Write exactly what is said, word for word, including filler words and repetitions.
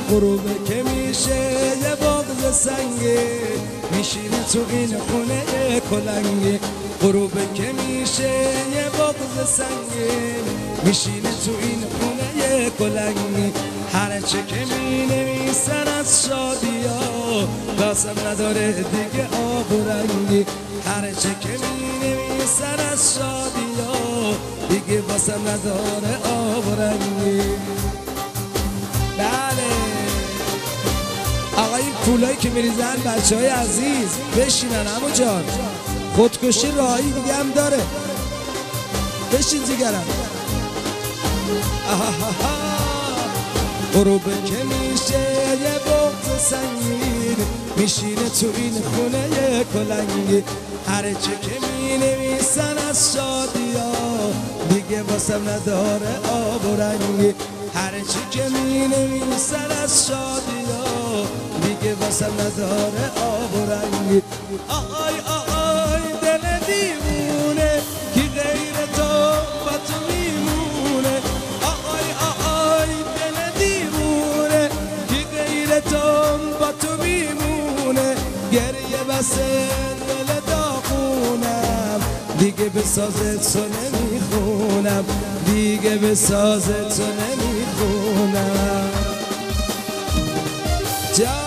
غروبه که میشه یه بغض سنگی میشینه تو این خونه کلنگی غروبه که میشه یه بغض سنگی میشینه تو این خونه کلنگی هر چه که می نویسن از شادی ها لازم نداره دیگه آب و رنگی هر چه که می نویسن از شادی ها دیگه واسم نداره آب و رنگی. بله آقا این پولایی که میریزن بچه های عزیز بشینن عمو جان خودکشی راهی دیگه هم داره بشین جیگرم. غروبه که میشه یه بغض سنگین میشینه تو این خونه کلنگی هر چه که می نویسن از شادی ها دیگه واسم نداره آب و رنگی هر چی که می نویسن از شادی ها دیگه واسم نداره آب و رنگی. آهای آهای دل دیوونه کی غیر تو با تو میمونه آهای آهای دل دیوونه کی غیر تو با تو میمونه گریه بسه دل داغونم دیگه به سازت تو نمیخونم دیگه به سازت تو نمیخونم.